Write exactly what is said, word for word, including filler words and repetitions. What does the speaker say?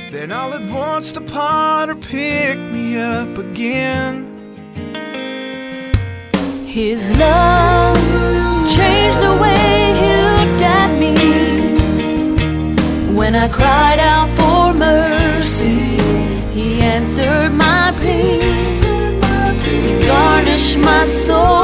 Then all at once the potter picked me up again. His love changed the way he looked at me. When I cried out for mercy, he answered my plea. He garnished my soul